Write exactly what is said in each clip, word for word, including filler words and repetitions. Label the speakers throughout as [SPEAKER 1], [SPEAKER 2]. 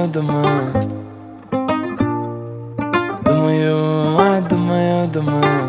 [SPEAKER 1] думаю, думаю. Думаю, а, думаю, думаю.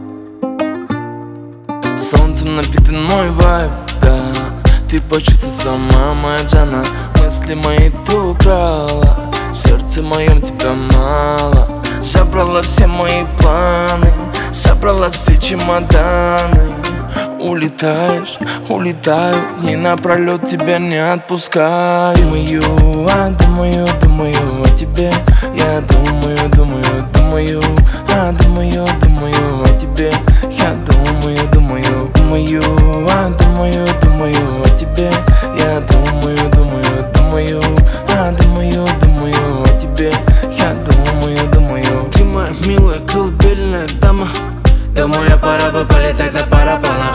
[SPEAKER 1] Солнцем напитан мой вайб, да. Ты почувствуй сама, моя Джана. Мысли мои ты украла, в сердце моем тебя мало. Забрала все мои планы, забрала все чемоданы. Улетаешь, улетаю, дни напролет тебя не отпускаю. Думаю, а, думаю, думаю о тебе. Я думаю, думаю, думаю, а, думаю, думаю о тебе. Я думаю, думаю, думаю, а, думаю, думаю о тебе. Я думаю, думаю, думаю, а, думаю, думаю о тебе. Я думаю, думаю. Ты моя милая колыбельная дама.
[SPEAKER 2] Думаю, пора бы полетать на парапланах.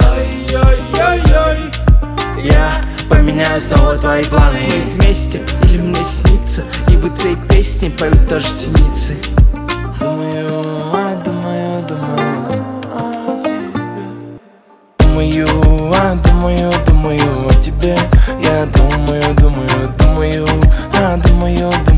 [SPEAKER 2] Я поменяю снова твои планы. Мы вместе или мне снится, и в этой песне поют даже синицы.
[SPEAKER 1] Думаю, а, думаю, думаю о тебе. Думаю, а, думаю, думаю о тебе. Я думаю, думаю, думаю, а, думаю, думаю.